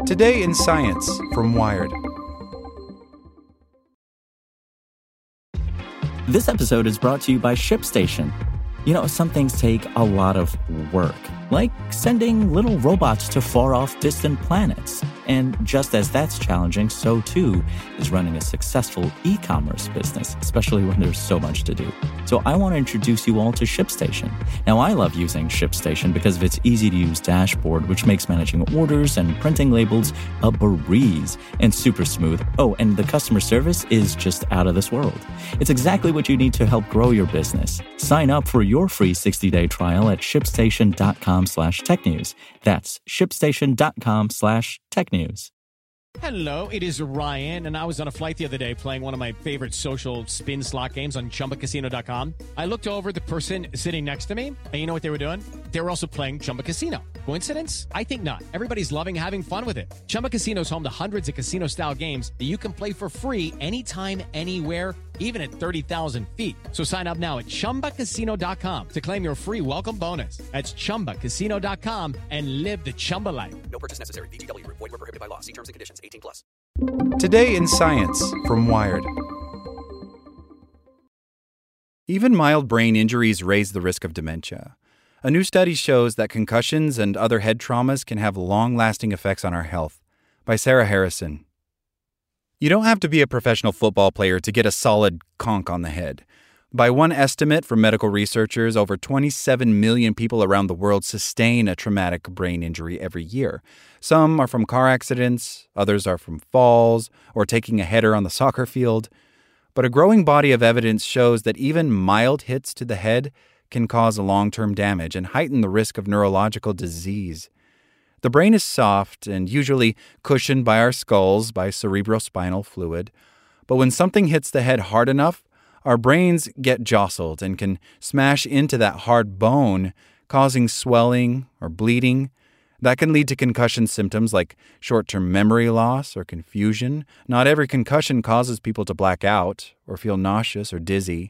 Today in Science from Wired. This episode is brought to you by ShipStation. You know, some things take a lot of work, like sending little robots to far-off distant planets. And just as that's challenging, so too is running a successful e-commerce business, especially when there's so much to do. So I want to introduce you all to ShipStation. Now, I love using ShipStation because of its easy-to-use dashboard, which makes managing orders and printing labels a breeze and super smooth. Oh, and the customer service is just out of this world. It's exactly what you need to help grow your business. Sign up for your free 60-day trial at shipstation.com/technews. That's shipstation.com/technews. Hello, it is Ryan, and I was on a flight the other day playing one of my favorite social spin slot games on ChumbaCasino.com. I looked over at the person sitting next to me, and you know what they were doing? They were also playing Chumba Casino. Coincidence? I think not. Everybody's loving having fun with it. Chumba Casino is home to hundreds of casino-style games that you can play for free anytime, anywhere, even at 30,000 feet. So sign up now at ChumbaCasino.com to claim your free welcome bonus. That's ChumbaCasino.com and live the Chumba life. No purchase necessary. VGW. Void where prohibited by law. See terms and conditions. 18+. Today in Science from Wired. Even mild brain injuries raise the risk of dementia. A new study shows that concussions and other head traumas can have long-lasting effects on our health. By Sarah Harrison. You don't have to be a professional football player to get a solid conk on the head. By one estimate from medical researchers, over 27 million people around the world sustain a traumatic brain injury every year. Some are from car accidents, others are from falls or taking a header on the soccer field. But a growing body of evidence shows that even mild hits to the head can cause long-term damage and heighten the risk of neurological disease. The brain is soft and usually cushioned by our skulls by cerebrospinal fluid. But when something hits the head hard enough, our brains get jostled and can smash into that hard bone, causing swelling or bleeding. That can lead to concussion symptoms like short-term memory loss or confusion. Not every concussion causes people to black out or feel nauseous or dizzy.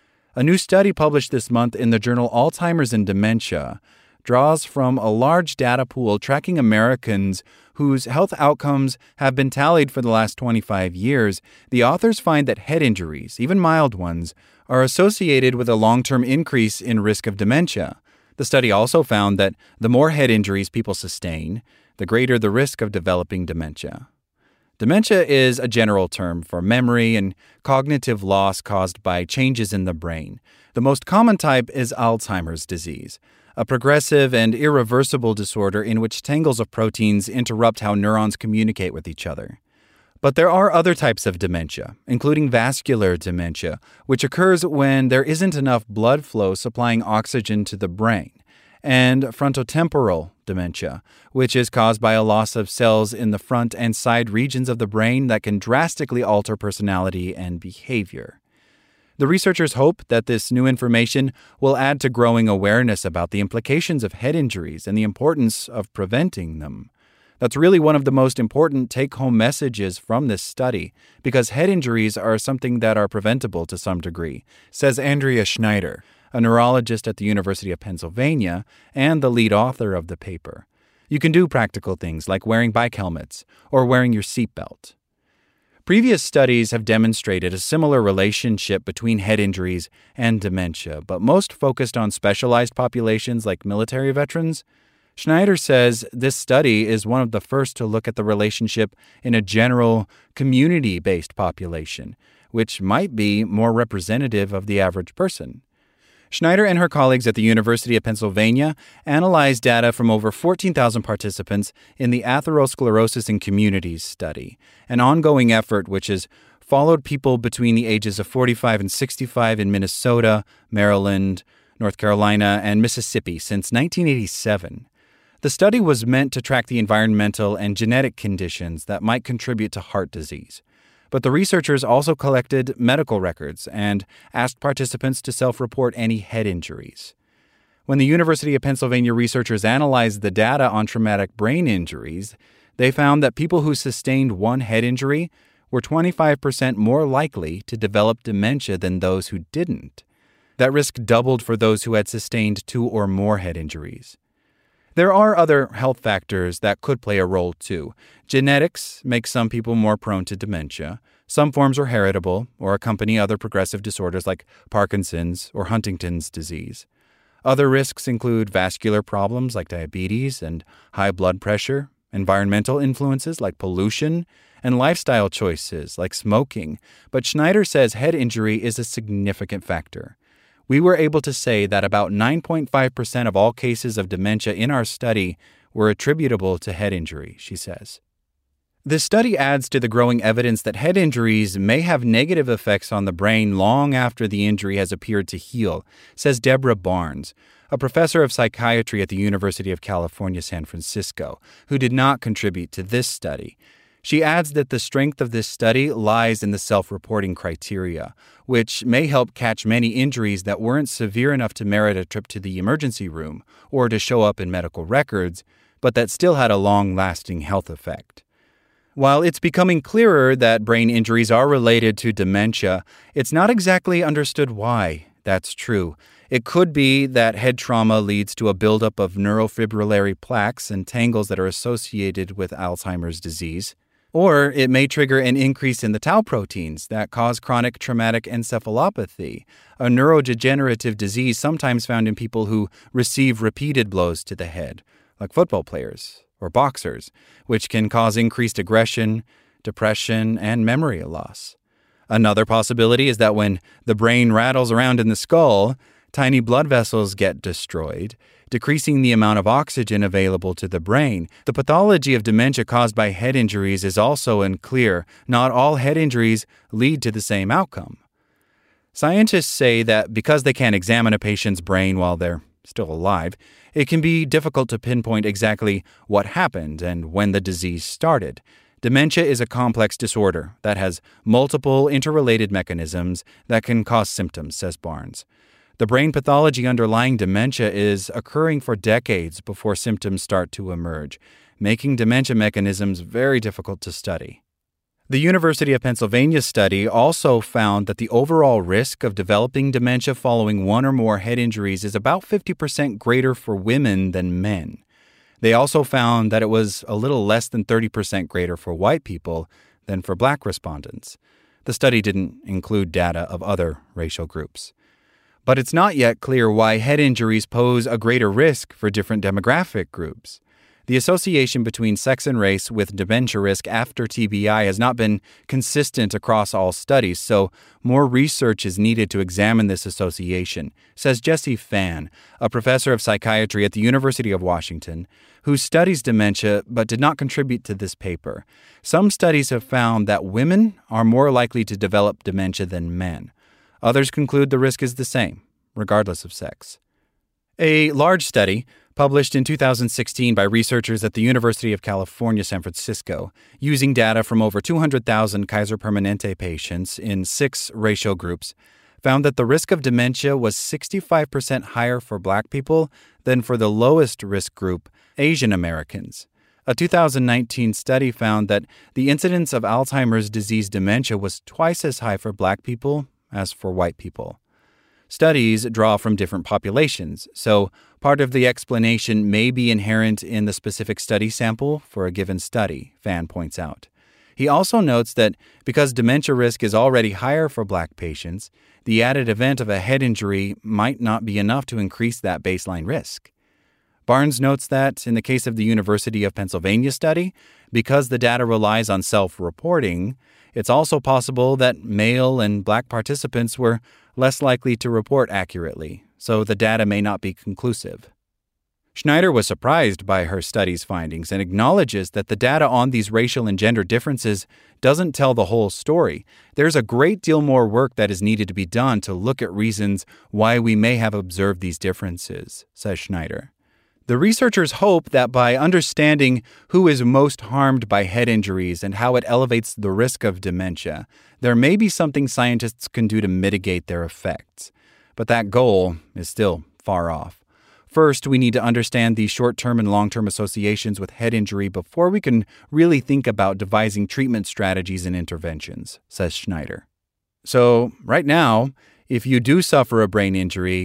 A new study published this month in the journal Alzheimer's and Dementia draws from a large data pool tracking Americans whose health outcomes have been tallied for the last 25 years. The authors find that head injuries, even mild ones, are associated with a long-term increase in risk of dementia. The study also found that the more head injuries people sustain, the greater the risk of developing dementia. Dementia is a general term for memory and cognitive loss caused by changes in the brain. The most common type is Alzheimer's disease, a progressive and irreversible disorder in which tangles of proteins interrupt how neurons communicate with each other. But there are other types of dementia, including vascular dementia, which occurs when there isn't enough blood flow supplying oxygen to the brain, and frontotemporal dementia, which is caused by a loss of cells in the front and side regions of the brain that can drastically alter personality and behavior. The researchers hope that this new information will add to growing awareness about the implications of head injuries and the importance of preventing them. That's really one of the most important take-home messages from this study, because head injuries are something that are preventable to some degree, says Andrea Schneider, a neurologist at the University of Pennsylvania and the lead author of the paper. You can do practical things like wearing bike helmets or wearing your seatbelt. Previous studies have demonstrated a similar relationship between head injuries and dementia, but most focused on specialized populations like military veterans. Schneider says this study is one of the first to look at the relationship in a general, community-based population, which might be more representative of the average person. Schneider and her colleagues at the University of Pennsylvania analyzed data from over 14,000 participants in the Atherosclerosis in Communities study, an ongoing effort which has followed people between the ages of 45 and 65 in Minnesota, Maryland, North Carolina, and Mississippi since 1987. The study was meant to track the environmental and genetic conditions that might contribute to heart disease. But the researchers also collected medical records and asked participants to self-report any head injuries. When the University of Pennsylvania researchers analyzed the data on traumatic brain injuries, they found that people who sustained one head injury were 25% more likely to develop dementia than those who didn't. That risk doubled for those who had sustained two or more head injuries. There are other health factors that could play a role too. Genetics makes some people more prone to dementia. Some forms are heritable or accompany other progressive disorders like Parkinson's or Huntington's disease. Other risks include vascular problems like diabetes and high blood pressure, environmental influences like pollution, and lifestyle choices like smoking. But Schneider says head injury is a significant factor. We were able to say that about 9.5% of all cases of dementia in our study were attributable to head injury, she says. This study adds to the growing evidence that head injuries may have negative effects on the brain long after the injury has appeared to heal, says Deborah Barnes, a professor of psychiatry at the University of California, San Francisco, who did not contribute to this study. She adds that the strength of this study lies in the self-reporting criteria, which may help catch many injuries that weren't severe enough to merit a trip to the emergency room or to show up in medical records, but that still had a long-lasting health effect. While it's becoming clearer that brain injuries are related to dementia, it's not exactly understood why that's true. It could be that head trauma leads to a buildup of neurofibrillary plaques and tangles that are associated with Alzheimer's disease. Or it may trigger an increase in the tau proteins that cause chronic traumatic encephalopathy, a neurodegenerative disease sometimes found in people who receive repeated blows to the head, like football players or boxers, which can cause increased aggression, depression, and memory loss. Another possibility is that when the brain rattles around in the skull, tiny blood vessels get destroyed, decreasing the amount of oxygen available to the brain. The pathology of dementia caused by head injuries is also unclear. Not all head injuries lead to the same outcome. Scientists say that because they can't examine a patient's brain while they're still alive, it can be difficult to pinpoint exactly what happened and when the disease started. Dementia is a complex disorder that has multiple interrelated mechanisms that can cause symptoms, says Barnes. The brain pathology underlying dementia is occurring for decades before symptoms start to emerge, making dementia mechanisms very difficult to study. The University of Pennsylvania study also found that the overall risk of developing dementia following one or more head injuries is about 50% greater for women than men. They also found that it was a little less than 30% greater for white people than for black respondents. The study didn't include data of other racial groups. But it's not yet clear why head injuries pose a greater risk for different demographic groups. The association between sex and race with dementia risk after TBI has not been consistent across all studies, so more research is needed to examine this association, says Jesse Fan, a professor of psychiatry at the University of Washington, who studies dementia but did not contribute to this paper. Some studies have found that women are more likely to develop dementia than men. Others conclude the risk is the same, regardless of sex. A large study, published in 2016 by researchers at the University of California, San Francisco, using data from over 200,000 Kaiser Permanente patients in 6 racial groups, found that the risk of dementia was 65% higher for Black people than for the lowest risk group, Asian Americans. A 2019 study found that the incidence of Alzheimer's disease dementia was twice as high for Black people as for white people. Studies draw from different populations, so part of the explanation may be inherent in the specific study sample for a given study, Fan points out. He also notes that because dementia risk is already higher for Black patients, the added event of a head injury might not be enough to increase that baseline risk. Barnes notes that, in the case of the University of Pennsylvania study, because the data relies on self-reporting, it's also possible that male and Black participants were less likely to report accurately, so the data may not be conclusive. Schneider was surprised by her study's findings and acknowledges that the data on these racial and gender differences doesn't tell the whole story. There's a great deal more work that is needed to be done to look at reasons why we may have observed these differences, says Schneider. The researchers hope that by understanding who is most harmed by head injuries and how it elevates the risk of dementia, there may be something scientists can do to mitigate their effects. But that goal is still far off. First, we need to understand the short-term and long-term associations with head injury before we can really think about devising treatment strategies and interventions, says Schneider. So, right now, if you do suffer a brain injury,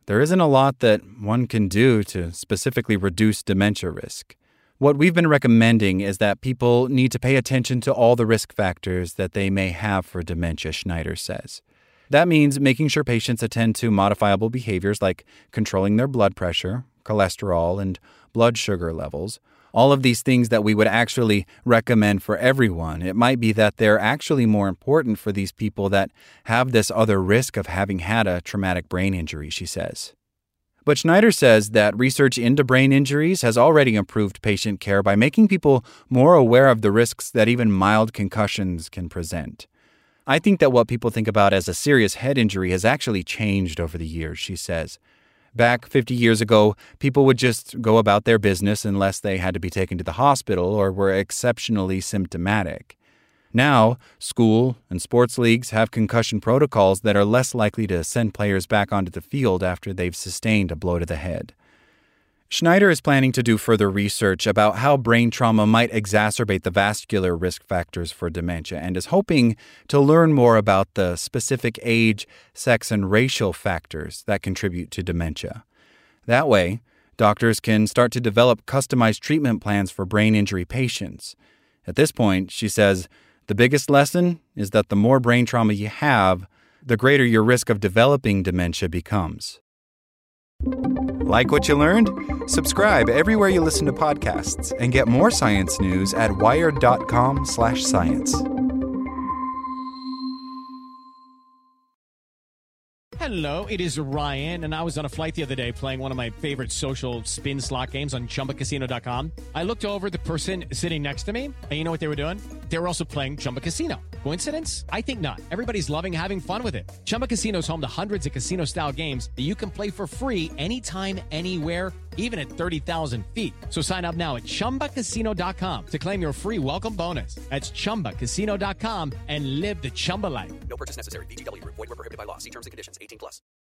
there isn't a lot that one can do to specifically reduce dementia risk. What we've been recommending is that people need to pay attention to all the risk factors that they may have for dementia, Schneider says. That means making sure patients attend to modifiable behaviors like controlling their blood pressure, cholesterol, and blood sugar levels. All of these things that we would actually recommend for everyone. It might be that they're actually more important for these people that have this other risk of having had a traumatic brain injury, she says. But Schneider says that research into brain injuries has already improved patient care by making people more aware of the risks that even mild concussions can present. I think that what people think about as a serious head injury has actually changed over the years, she says. Back 50 years ago, people would just go about their business unless they had to be taken to the hospital or were exceptionally symptomatic. Now, school and sports leagues have concussion protocols that are less likely to send players back onto the field after they've sustained a blow to the head. Schneider is planning to do further research about how brain trauma might exacerbate the vascular risk factors for dementia and is hoping to learn more about the specific age, sex, and racial factors that contribute to dementia. That way, doctors can start to develop customized treatment plans for brain injury patients. At this point, she says, the biggest lesson is that the more brain trauma you have, the greater your risk of developing dementia becomes. Like what you learned? Subscribe everywhere you listen to podcasts and get more science news at wired.com/science. Hello, it is Ryan, and I was on a flight the other day playing one of my favorite social spin slot games on ChumbaCasino.com. I looked over at the person sitting next to me, and you know what they were doing? They were also playing Chumba Casino. Coincidence? I think not. Everybody's loving having fun with it. Chumba Casino is home to hundreds of casino-style games that you can play for free anytime, anywhere, even at 30,000 feet. So sign up now at ChumbaCasino.com to claim your free welcome bonus. That's ChumbaCasino.com and live the Chumba life. No purchase necessary. VGW Group. Void where prohibited by law. See terms and conditions. 18+.